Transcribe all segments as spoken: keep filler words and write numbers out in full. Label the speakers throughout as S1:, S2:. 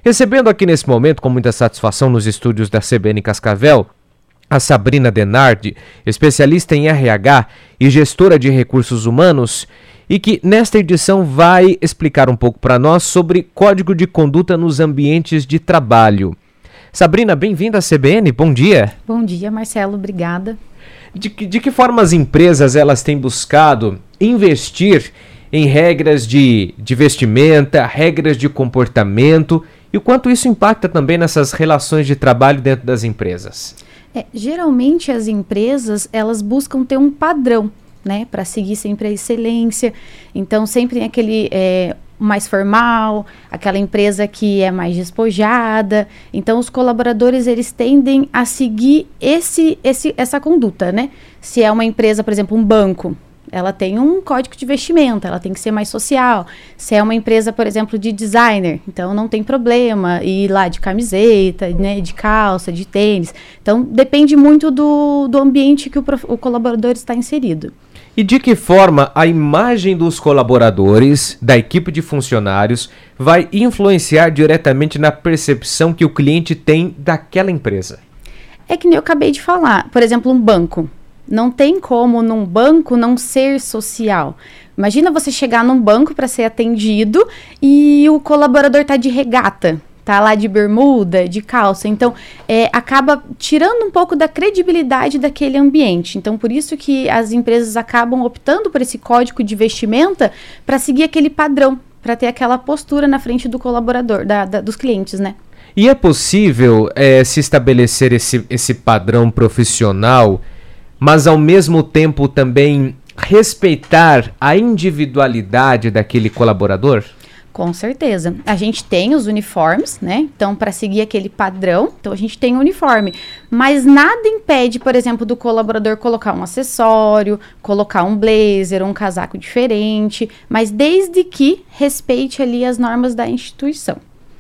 S1: Recebendo aqui nesse momento, com muita satisfação, nos estúdios da C B N Cascavel, a Sabrina Denardi, especialista em R H e gestora de recursos humanos, e que nesta edição vai explicar um pouco para nós sobre código de conduta nos ambientes de trabalho. Sabrina, bem-vinda à C B N, bom dia.
S2: Bom dia, Marcelo, obrigada.
S1: De que, de que forma as empresas elas têm buscado investir em regras de, de vestimenta, regras de comportamento, e o quanto isso impacta também nessas relações de trabalho dentro das empresas?
S2: É, geralmente as empresas, elas buscam ter um padrão, né, para seguir sempre a excelência. Então sempre tem aquele é, mais formal, aquela empresa que é mais despojada. Então os colaboradores, eles tendem a seguir esse, esse, essa conduta, né? Se é uma empresa, por exemplo, um banco, ela tem um código de vestimenta, ela tem que ser mais social. Se é uma empresa, por exemplo, de designer, então não tem problema ir lá de camiseta, né, de calça, de tênis. Então depende muito do, do ambiente que o, prof, o colaborador está inserido.
S1: E de que forma a imagem dos colaboradores, da equipe de funcionários, vai influenciar diretamente na percepção que o cliente tem daquela empresa?
S2: É que nem eu acabei de falar, por exemplo, um banco. Não tem como num banco não ser social. Imagina você chegar num banco para ser atendido e o colaborador tá de regata, tá lá de bermuda, de calça. Então, é, acaba tirando um pouco da credibilidade daquele ambiente. Então, por isso que as empresas acabam optando por esse código de vestimenta para seguir aquele padrão, para ter aquela postura na frente do colaborador, da, da, dos clientes, né?
S1: E é possível é, se estabelecer esse, esse padrão profissional, mas ao mesmo tempo também respeitar a individualidade daquele colaborador?
S2: Com certeza. A gente tem os uniformes, né? Então, para seguir aquele padrão, então a gente tem o uniforme. Mas nada impede, por exemplo, do colaborador colocar um acessório, colocar um blazer, um casaco diferente, mas desde que respeite ali as normas da instituição.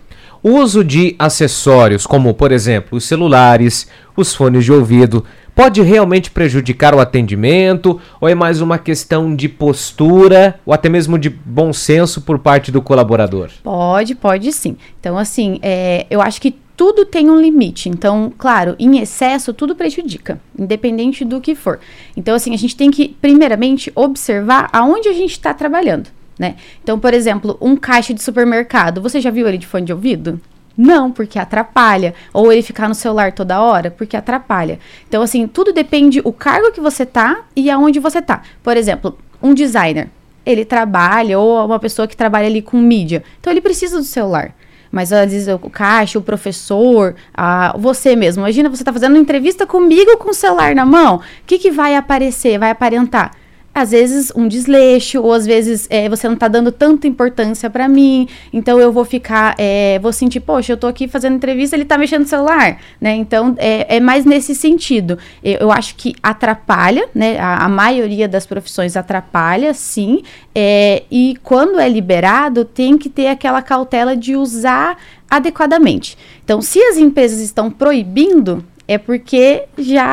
S1: O uso de acessórios, como, por exemplo, os celulares, os fones de ouvido, pode realmente prejudicar o atendimento, ou é mais uma questão de postura, ou até mesmo de bom senso por parte do colaborador?
S2: Pode, pode sim. Então, assim, é, eu acho que tudo tem um limite. Então, claro, em excesso, tudo prejudica, independente do que for. Então, assim, a gente tem que, primeiramente, observar aonde a gente está trabalhando, né? Então, por exemplo, um caixa de supermercado, você já viu ele de fone de ouvido? Não, porque atrapalha. Ou ele ficar no celular toda hora, porque atrapalha. Então, assim, tudo depende do cargo que você tá e aonde você tá. Por exemplo, um designer, ele trabalha, ou uma pessoa que trabalha ali com mídia, então ele precisa do celular. Mas às vezes o caixa, o professor, a, você mesmo. Imagina, você tá fazendo uma entrevista comigo com o celular na mão. O que que vai aparecer, vai aparentar? Às vezes um desleixo, ou às vezes é, você não tá dando tanta importância pra mim, então eu vou ficar, é, vou sentir, poxa, eu tô aqui fazendo entrevista, ele tá mexendo no celular, né? Então, é, é mais nesse sentido. Eu, eu acho que atrapalha, né? A, a maioria das profissões atrapalha, sim, é, e quando é liberado, tem que ter aquela cautela de usar adequadamente. Então, se as empresas estão proibindo, é porque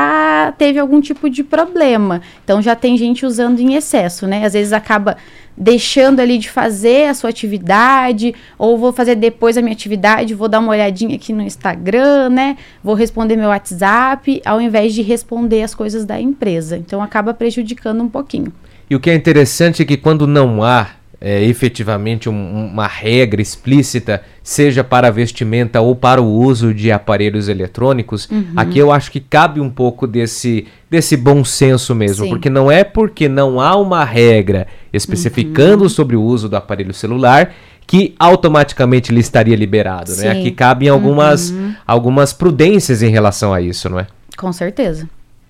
S2: já teve algum tipo de problema. Então, já tem gente usando em excesso, né? Às vezes acaba deixando ali de fazer a sua atividade, ou vou fazer depois a minha atividade, vou dar uma olhadinha aqui no Instagram, né? Vou responder meu WhatsApp, ao invés de responder as coisas da empresa. Então, acaba prejudicando um pouquinho.
S1: E o que é interessante é que quando não há É, efetivamente um, uma regra explícita, seja para a vestimenta ou para o uso de aparelhos eletrônicos, uhum. Aqui eu acho que cabe um pouco desse, desse bom senso mesmo, Sim. porque não é porque não há uma regra especificando uhum. sobre o uso do aparelho celular que automaticamente ele estaria liberado, né? Aqui cabem algumas, uhum. algumas prudências em relação a isso, não é?
S2: Com certeza.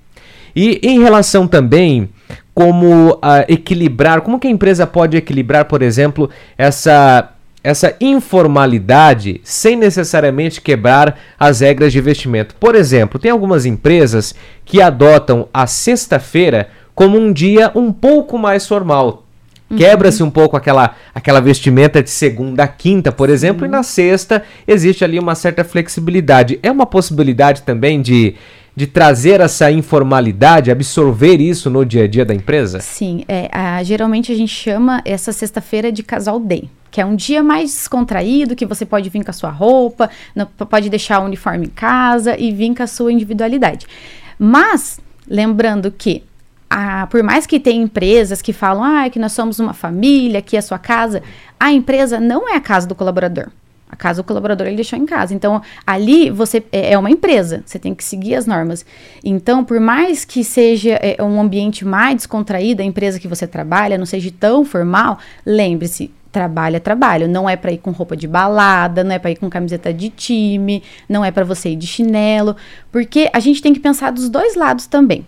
S1: E em relação também como uh, equilibrar, como que a empresa pode equilibrar, por exemplo, essa, essa informalidade sem necessariamente quebrar as regras de vestimento. Por exemplo, tem algumas empresas que adotam a sexta-feira como um dia um pouco mais formal. Uhum. Quebra-se um pouco aquela, aquela vestimenta de segunda a quinta, por exemplo, Sim. e na sexta existe ali uma certa flexibilidade. É uma possibilidade também de... de trazer essa informalidade, absorver isso no dia a dia da empresa?
S2: Sim, é, a, geralmente a gente chama essa sexta-feira de casal day, que é um dia mais descontraído, que você pode vir com a sua roupa, não, pode deixar o uniforme em casa e vir com a sua individualidade. Mas, lembrando que, a, por mais que tenha empresas que falam, ah, que nós somos uma família, que é a sua casa, a empresa não é a casa do colaborador. A casa do colaborador ele deixou em casa. Então, ali você é uma empresa, você tem que seguir as normas. Então, por mais que seja é, um ambiente mais descontraído, a empresa que você trabalha não seja tão formal, lembre-se, trabalho é trabalho. Não é para ir com roupa de balada, não é para ir com camiseta de time, não é para você ir de chinelo, porque a gente tem que pensar dos dois lados também.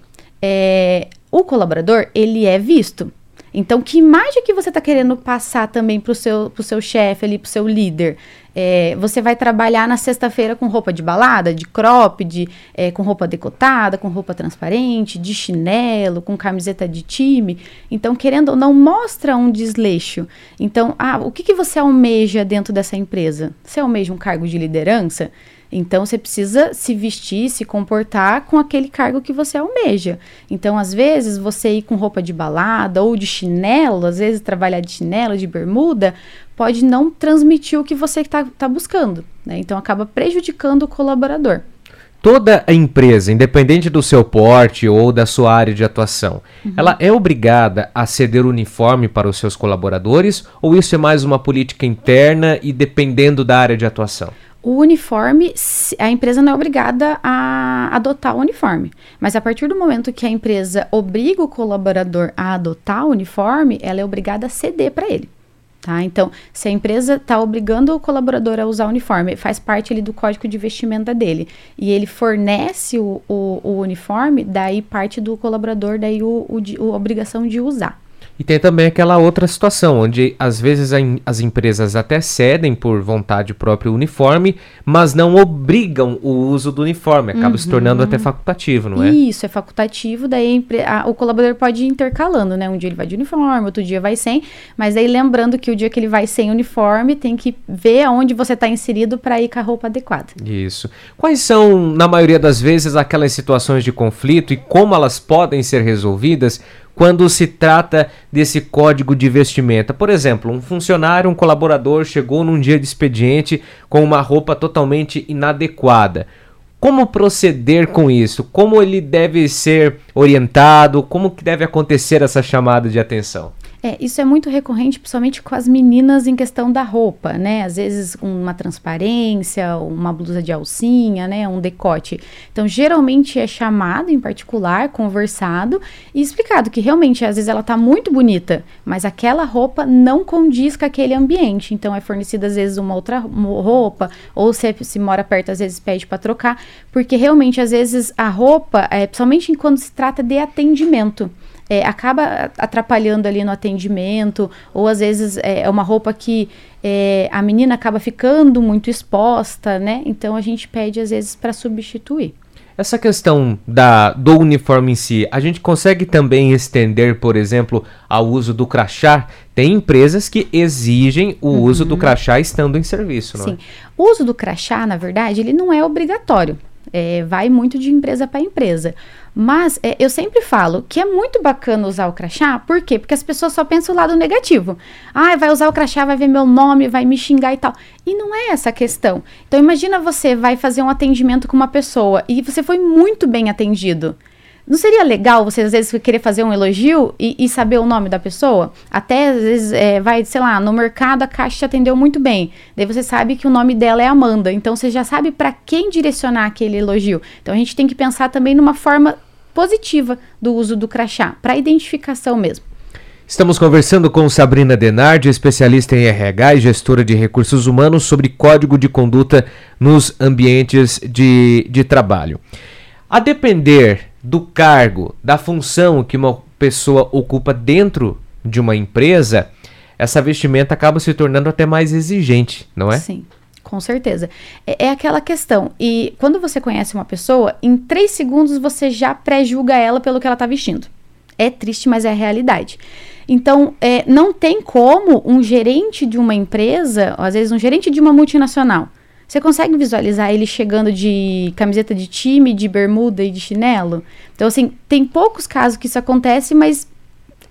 S2: É, o colaborador, ele é visto. Então, que imagem que você está querendo passar também para o seu, pro seu chefe ali, para o seu líder? É, você vai trabalhar na sexta-feira com roupa de balada, de cropped, é, com roupa decotada, com roupa transparente, de chinelo, com camiseta de time. Então, querendo ou não, mostra um desleixo. Então, ah, o que, que você almeja dentro dessa empresa? Você almeja um cargo de liderança? Então, você precisa se vestir, se comportar com aquele cargo que você almeja. Então, às vezes, você ir com roupa de balada ou de chinelo, às vezes trabalhar de chinelo, de bermuda, pode não transmitir o que você está tá buscando, né? Então, acaba prejudicando o colaborador.
S1: Toda a empresa, independente do seu porte ou da sua área de atuação, uhum. ela é obrigada a ceder uniforme para os seus colaboradores ou isso é mais uma política interna e dependendo da área de atuação?
S2: O uniforme, a empresa não é obrigada a adotar o uniforme. Mas a partir do momento que a empresa obriga o colaborador a adotar o uniforme, ela é obrigada a ceder para ele. Tá? Então, se a empresa está obrigando o colaborador a usar o uniforme, faz parte ali do código de vestimenta dele, e ele fornece o, o, o uniforme, daí parte do colaborador, daí o, o, o, a obrigação de usar.
S1: E tem também aquela outra situação, onde às vezes a, as empresas até cedem por vontade própria o uniforme, mas não obrigam o uso do uniforme, acaba uhum. se tornando até facultativo, não é?
S2: Isso, é facultativo, daí a, o colaborador pode ir intercalando, né? Um dia ele vai de uniforme, outro dia vai sem, mas aí lembrando que o dia que ele vai sem uniforme, tem que ver aonde você está inserido para ir com a roupa adequada.
S1: Isso. Quais são, na maioria das vezes, aquelas situações de conflito e como elas podem ser resolvidas quando se trata desse código de vestimenta? Por exemplo, um funcionário, um colaborador chegou num dia de expediente com uma roupa totalmente inadequada. Como proceder com isso? Como ele deve ser orientado? Como que deve acontecer essa chamada de atenção?
S2: É, isso é muito recorrente, principalmente com as meninas em questão da roupa, né? Às vezes uma transparência, uma blusa de alcinha, né? Um decote. Então, geralmente é chamado em particular, conversado e explicado que realmente, às vezes ela tá muito bonita, mas aquela roupa não condiz com aquele ambiente. Então, é fornecida às vezes uma outra roupa, ou se, se mora perto, às vezes pede para trocar, porque realmente, às vezes, a roupa, é, principalmente quando se trata de atendimento, É, acaba atrapalhando ali no atendimento, ou às vezes é, é uma roupa que é, a menina acaba ficando muito exposta, né? Então a gente pede às vezes para substituir.
S1: Essa questão da, do uniforme em si, a gente consegue também estender, por exemplo, ao uso do crachá? Tem empresas que exigem o uhum. uso do crachá estando em serviço, não
S2: Sim.
S1: é?
S2: O uso do crachá, na verdade, ele não é obrigatório. É, vai muito de empresa para empresa. Mas é, eu sempre falo que é muito bacana usar o crachá. Por quê? Porque as pessoas só pensam o lado negativo. Ah, vai usar o crachá, vai ver meu nome, vai me xingar e tal. E não é essa a questão. Então imagina você vai fazer um atendimento com uma pessoa e você foi muito bem atendido. Não seria legal você, às vezes, querer fazer um elogio e, e saber o nome da pessoa? Até, às vezes, é, vai, sei lá, no mercado a caixa te atendeu muito bem. Daí você sabe que o nome dela é Amanda. Então, você já sabe para quem direcionar aquele elogio. Então, a gente tem que pensar também numa forma positiva do uso do crachá, para identificação mesmo.
S1: Estamos conversando com Sabrina Denardi, especialista em R H e gestora de recursos humanos, sobre código de conduta nos ambientes de, de trabalho. A depender do cargo, da função que uma pessoa ocupa dentro de uma empresa, essa vestimenta acaba se tornando até mais exigente, não é?
S2: Sim, com certeza. É, é aquela questão. E quando você conhece uma pessoa, em três segundos você já pré-julga ela pelo que ela está vestindo. É triste, mas é a realidade. Então, é, não tem como um gerente de uma empresa, ou às vezes um gerente de uma multinacional, você consegue visualizar ele chegando de camiseta de time, de bermuda e de chinelo? Então, assim, tem poucos casos que isso acontece, mas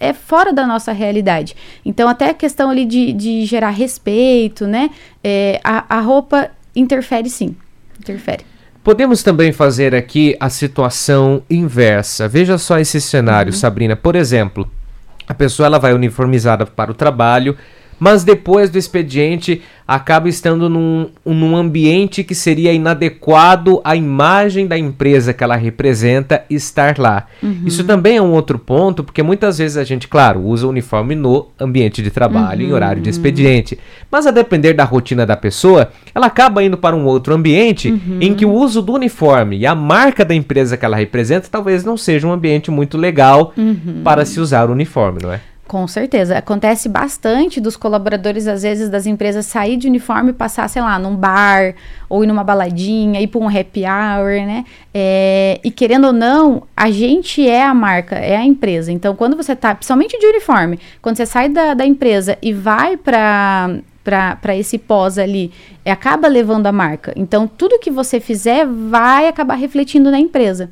S2: é fora da nossa realidade. Então, até a questão ali de, de gerar respeito, né? É, a, a roupa interfere sim, interfere.
S1: Podemos também fazer aqui a situação inversa. Veja só esse cenário, uhum. Sabrina. Por exemplo, a pessoa ela vai uniformizada para o trabalho, mas depois do expediente acaba estando num, num ambiente que seria inadequado à imagem da empresa que ela representa estar lá. Uhum. Isso também é um outro ponto, porque muitas vezes a gente, claro, usa o uniforme no ambiente de trabalho, uhum. em horário de expediente, mas a depender da rotina da pessoa, ela acaba indo para um outro ambiente uhum. em que o uso do uniforme e a marca da empresa que ela representa talvez não seja um ambiente muito legal uhum. para se usar o uniforme, não é?
S2: Com certeza. Acontece bastante dos colaboradores, às vezes, das empresas sair de uniforme e passar, sei lá, num bar ou ir numa baladinha, ir para um happy hour, né? É, e querendo ou não, a gente é a marca, é a empresa. Então, quando você tá, principalmente de uniforme, quando você sai da, da empresa e vai para para esse pós ali, é, acaba levando a marca. Então, tudo que você fizer vai acabar refletindo na empresa.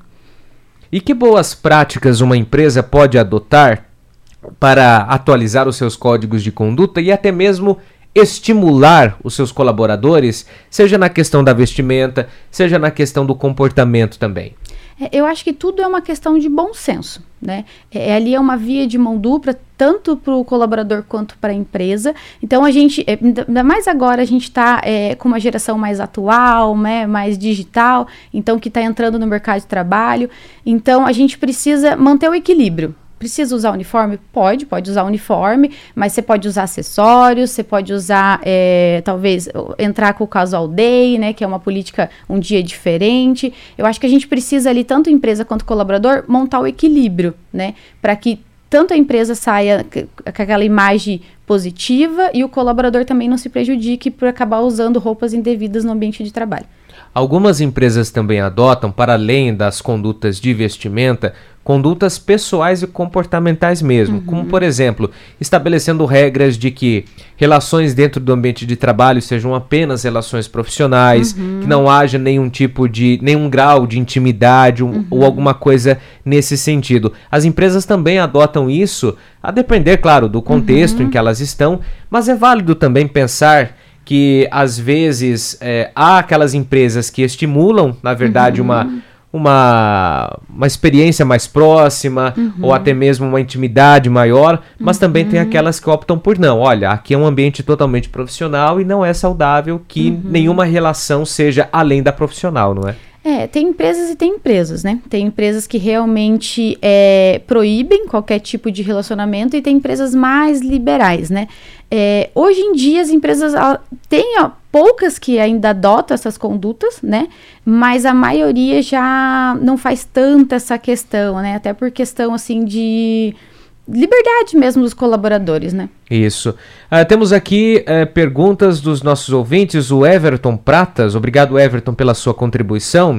S1: E que boas práticas uma empresa pode adotar para atualizar os seus códigos de conduta e até mesmo estimular os seus colaboradores, seja na questão da vestimenta, seja na questão do comportamento também?
S2: É, eu acho que tudo é uma questão de bom senso, né? É, ali é uma via de mão dupla, tanto para o colaborador quanto para a empresa. Então, a gente, é, ainda mais agora, a gente está é, com uma geração mais atual, né, mais digital, então que está entrando no mercado de trabalho. Então, a gente precisa manter o equilíbrio. Precisa usar uniforme? Pode, pode usar uniforme, mas você pode usar acessórios, você pode usar, é, talvez, entrar com o casual day, né, que é uma política, um dia diferente. Eu acho que a gente precisa ali, tanto empresa quanto colaborador, montar o equilíbrio, né, para que tanto a empresa saia com aquela imagem positiva e o colaborador também não se prejudique por acabar usando roupas indevidas no ambiente de trabalho.
S1: Algumas empresas também adotam, para além das condutas de vestimenta, condutas pessoais e comportamentais mesmo, uhum. como, por exemplo, estabelecendo regras de que relações dentro do ambiente de trabalho sejam apenas relações profissionais, uhum. que não haja nenhum tipo de, nenhum grau de intimidade um, uhum. ou alguma coisa nesse sentido. As empresas também adotam isso, a depender, claro, do contexto uhum. em que elas estão, mas é válido também pensar que, às vezes, é, há aquelas empresas que estimulam, na verdade, uhum. uma, uma, uma experiência mais próxima, uhum. ou até mesmo uma intimidade maior, mas uhum. também tem aquelas que optam por não. Olha, aqui é um ambiente totalmente profissional e não é saudável que uhum. nenhuma relação seja além da profissional, não é?
S2: É, tem empresas e tem empresas, né? Tem empresas que realmente é, proíbem qualquer tipo de relacionamento e tem empresas mais liberais, né? É, hoje em dia as empresas têm ó, poucas que ainda adotam essas condutas, né? Mas a maioria já não faz tanta essa questão, né? Até por questão, assim, de liberdade mesmo dos colaboradores, né?
S1: Isso. Uh, temos aqui uh, perguntas dos nossos ouvintes. O Everton Pratas, obrigado, Everton, pela sua contribuição,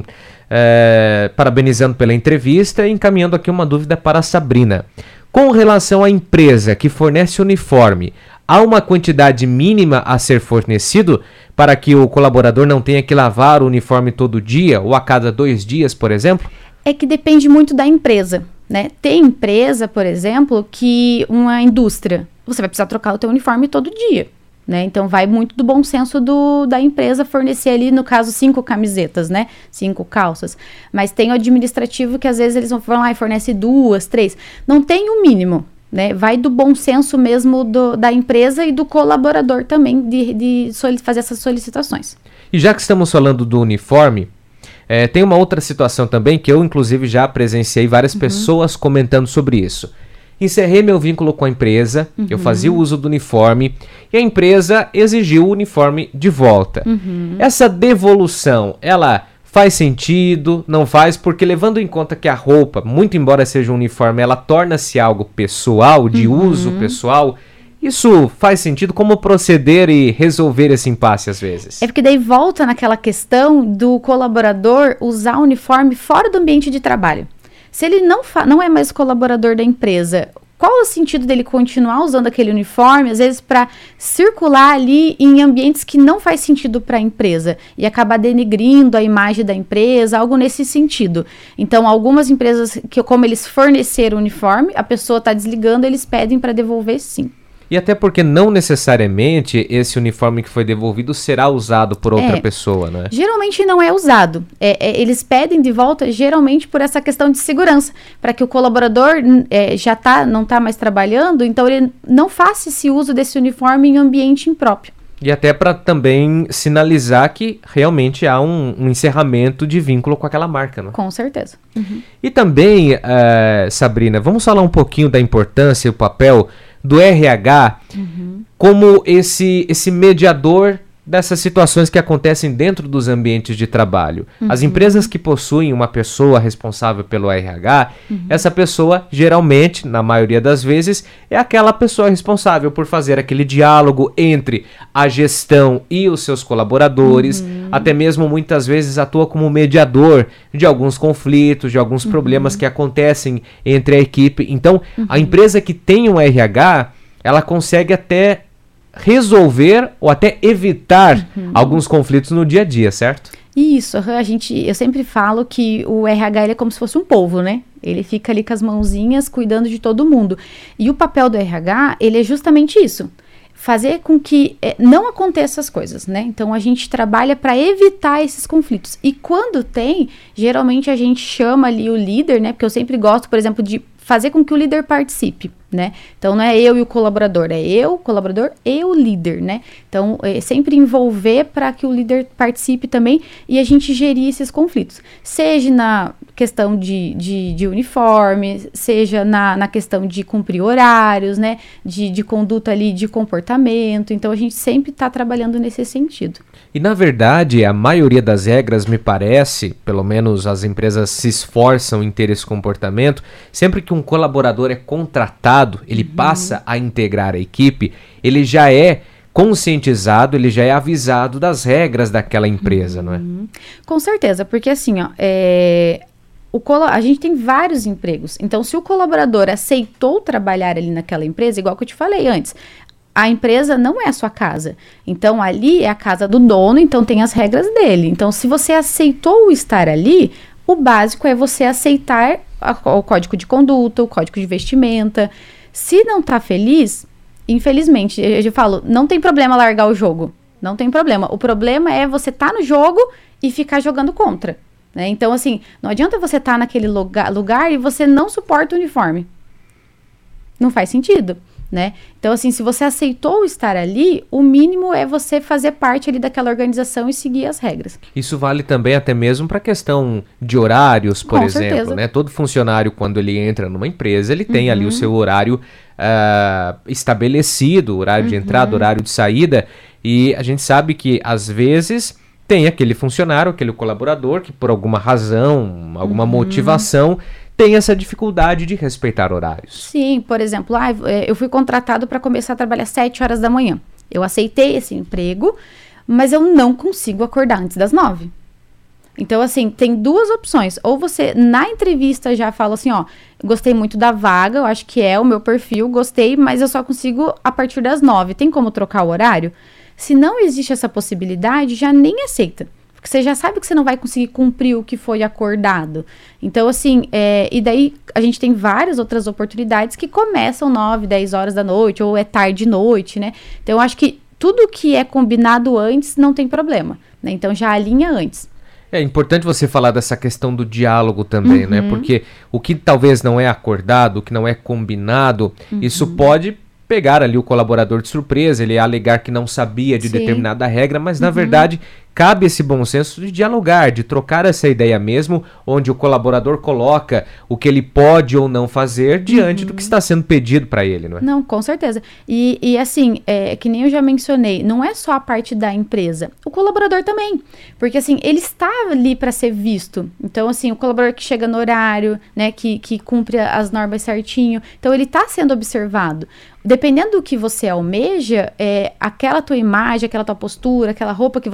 S1: uh, parabenizando pela entrevista e encaminhando aqui uma dúvida para a Sabrina. Com relação à empresa que fornece uniforme, há uma quantidade mínima a ser fornecido para que o colaborador não tenha que lavar o uniforme todo dia ou a cada dois dias, por exemplo?
S2: É que depende muito da empresa, né? Tem empresa, por exemplo, que uma indústria, você vai precisar trocar o teu uniforme todo dia, né? Então vai muito do bom senso do, da empresa fornecer ali, no caso, cinco camisetas, né? Cinco calças. Mas tem o administrativo que às vezes eles vão lá e fornece duas, três. Não tem o mínimo, né? Vai do bom senso mesmo do, da empresa e do colaborador também de, de fazer essas solicitações.
S1: E já que estamos falando do uniforme, É, tem uma outra situação também que eu, inclusive, já presenciei várias uhum. pessoas comentando sobre isso. Encerrei meu vínculo com a empresa, uhum. eu fazia o uso do uniforme e a empresa exigiu o uniforme de volta. Uhum. Essa devolução, ela faz sentido, não faz? Porque levando em conta que a roupa, muito embora seja um uniforme, ela torna-se algo pessoal, de uhum. uso pessoal. Isso faz sentido? Como proceder e resolver esse impasse às vezes?
S2: É porque daí volta naquela questão do colaborador usar o uniforme fora do ambiente de trabalho. Se ele não, fa- não é mais colaborador da empresa, qual o sentido dele continuar usando aquele uniforme, às vezes para circular ali em ambientes que não faz sentido para a empresa e acabar denegrindo a imagem da empresa, algo nesse sentido. Então, algumas empresas, que como eles forneceram o uniforme, a pessoa está desligando, eles pedem para devolver sim.
S1: E até porque não necessariamente esse uniforme que foi devolvido será usado por outra é, pessoa, né?
S2: Geralmente não é usado. É, é, eles pedem de volta geralmente por essa questão de segurança, para que o colaborador é, já tá, não está mais trabalhando, então ele não faça esse uso desse uniforme em ambiente impróprio.
S1: E até para também sinalizar que realmente há um, um encerramento de vínculo com aquela marca, né?
S2: Com certeza. Uhum.
S1: E também, uh, Sabrina, vamos falar um pouquinho da importância e o papel do R H uhum. como esse, esse mediador dessas situações que acontecem dentro dos ambientes de trabalho. Uhum. As empresas que possuem uma pessoa responsável pelo R H, uhum. essa pessoa, geralmente, na maioria das vezes, é aquela pessoa responsável por fazer aquele diálogo entre a gestão e os seus colaboradores, uhum. até mesmo muitas vezes atua como mediador de alguns conflitos, de alguns uhum. problemas que acontecem entre a equipe. Então, uhum. a empresa que tem um R H, ela consegue até resolver ou até evitar uhum. alguns conflitos no dia a dia, certo?
S2: Isso, a gente, eu sempre falo que o R H ele é como se fosse um polvo, né? Ele fica ali com as mãozinhas cuidando de todo mundo. E o papel do R H, ele é justamente isso. Fazer com que é, não aconteçam as coisas, né? Então, a gente trabalha para evitar esses conflitos. E quando tem, geralmente a gente chama ali o líder, né? Porque eu sempre gosto, por exemplo, de fazer com que o líder participe, né? Então, não é eu e o colaborador, é eu, o colaborador e o líder, né? Então, é sempre envolver para que o líder participe também e a gente gerir esses conflitos. Seja na questão de, de, de uniforme, seja na, na questão de cumprir horários, né? De, de conduta ali, de comportamento. Então, a gente sempre está trabalhando nesse sentido.
S1: E, na verdade, a maioria das regras, me parece, pelo menos as empresas se esforçam em ter esse comportamento, sempre que um colaborador é contratado, ele uhum. passa a integrar a equipe, ele já é conscientizado, ele já é avisado das regras daquela empresa, uhum. não é?
S2: Com certeza, porque assim, ó, é... O colo- a gente tem vários empregos, então se o colaborador aceitou trabalhar ali naquela empresa, igual que eu te falei antes, a empresa não é a sua casa, então ali é a casa do dono, então tem as regras dele, então se você aceitou estar ali, o básico é você aceitar a, o código de conduta, o código de vestimenta. Se não tá feliz, infelizmente, eu, eu falo, não tem problema largar o jogo, não tem problema, o problema é você tá no jogo e ficar jogando contra. Né? Então, assim, não adianta você estar tá naquele lugar, lugar e você não suporta o uniforme. Não faz sentido, né? Então, assim, se você aceitou estar ali, o mínimo é você fazer parte ali daquela organização e seguir as regras.
S1: Isso vale também até mesmo para a questão de horários, por
S2: Com
S1: exemplo,
S2: certeza.
S1: né? Todo funcionário, quando ele entra numa empresa, ele tem uhum. ali o seu horário uh, estabelecido, horário uhum. de entrada, horário de saída, e a gente sabe que, às vezes, tem aquele funcionário, aquele colaborador que por alguma razão, alguma uhum. motivação, tem essa dificuldade de respeitar horários.
S2: Sim, por exemplo, ah, eu fui contratado para começar a trabalhar às sete horas da manhã. Eu aceitei esse emprego, mas eu não consigo acordar antes das nove. Então, assim, tem duas opções. Ou você, na entrevista, já fala assim, ó, gostei muito da vaga, eu acho que é o meu perfil, gostei, mas eu só consigo a partir das nove. Tem como trocar o horário? Se não existe essa possibilidade, já nem aceita. Porque você já sabe que você não vai conseguir cumprir o que foi acordado. Então, assim, é, e daí a gente tem várias outras oportunidades que começam nove, dez horas da noite, ou é tarde de noite, né? Então, eu acho que tudo que é combinado antes não tem problema, né? Então, já alinha antes.
S1: É importante você falar dessa questão do diálogo também, uhum. né? Porque o que talvez não é acordado, o que não é combinado, uhum. isso pode pegar ali o colaborador de surpresa, ele alegar que não sabia de Sim. determinada regra, mas na uhum. verdade cabe esse bom senso de dialogar, de trocar essa ideia mesmo, onde o colaborador coloca o que ele pode ou não fazer diante uhum. do que está sendo pedido para ele, não é?
S2: Não, com certeza. E, e assim, é, que nem eu já mencionei, não é só a parte da empresa, o colaborador também, porque assim, ele está ali para ser visto. Então, assim, o colaborador que chega no horário, né, que, que cumpre as normas certinho, então ele está sendo observado. Dependendo do que você almeja, é, aquela tua imagem, aquela tua postura, aquela roupa que você está vestindo,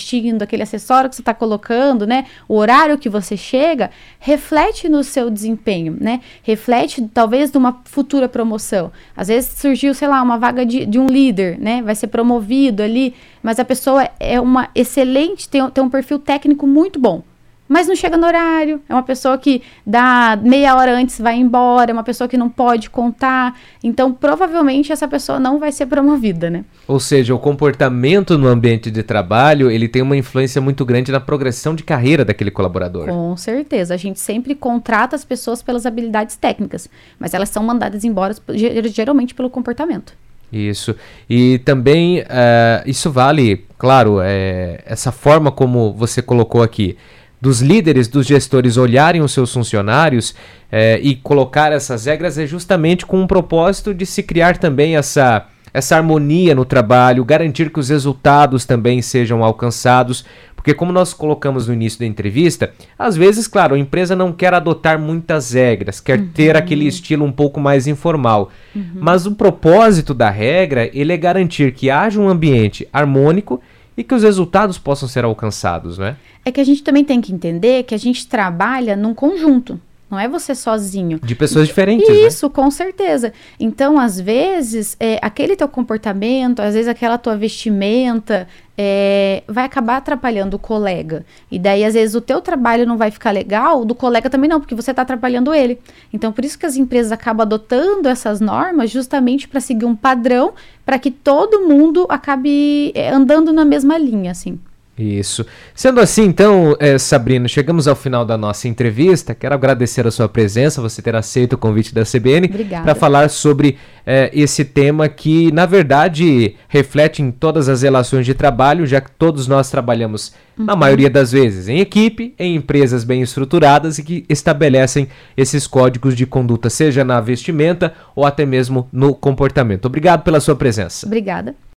S2: vestindo, aquele acessório que você está colocando, né? O horário que você chega, reflete no seu desempenho, né? Reflete, talvez, numa futura promoção. Às vezes surgiu, sei lá, uma vaga de, de um líder, né? Vai ser promovido ali, mas a pessoa é uma excelente, tem, tem um perfil técnico muito bom. Mas não chega no horário, é uma pessoa que dá meia hora antes vai embora, é uma pessoa que não pode contar, então provavelmente essa pessoa não vai ser promovida, né?
S1: Ou seja, o comportamento no ambiente de trabalho, ele tem uma influência muito grande na progressão de carreira daquele colaborador.
S2: Com certeza, a gente sempre contrata as pessoas pelas habilidades técnicas, mas elas são mandadas embora geralmente pelo comportamento.
S1: Isso, e também uh, isso vale, claro, é, essa forma como você colocou aqui, dos líderes, dos gestores olharem os seus funcionários eh, e colocar essas regras é justamente com o propósito de se criar também essa, essa harmonia no trabalho, garantir que os resultados também sejam alcançados, porque como nós colocamos no início da entrevista, às vezes, claro, a empresa não quer adotar muitas regras, quer uhum. ter aquele estilo um pouco mais informal, uhum. mas o propósito da regra, ele é garantir que haja um ambiente harmônico e que os resultados possam ser alcançados, né?
S2: É que a gente também tem que entender que a gente trabalha num conjunto, não é você sozinho.
S1: De pessoas diferentes,
S2: Isso,
S1: né?
S2: Com certeza. Então, às vezes, é, aquele teu comportamento, às vezes aquela tua vestimenta, é, vai acabar atrapalhando o colega. E daí, às vezes, o teu trabalho não vai ficar legal, do colega também não, porque você está atrapalhando ele. Então, por isso que as empresas acabam adotando essas normas justamente para seguir um padrão, para que todo mundo acabe é, andando na mesma linha, assim.
S1: Isso. Sendo assim, então, eh, Sabrina, chegamos ao final da nossa entrevista. Quero agradecer a sua presença, você ter aceito o convite da C B N para falar sobre eh, esse tema que, na verdade, reflete em todas as relações de trabalho, já que todos nós trabalhamos, uhum. na maioria das vezes, em equipe, em empresas bem estruturadas e que estabelecem esses códigos de conduta, seja na vestimenta ou até mesmo no comportamento. Obrigado pela sua presença.
S2: Obrigada.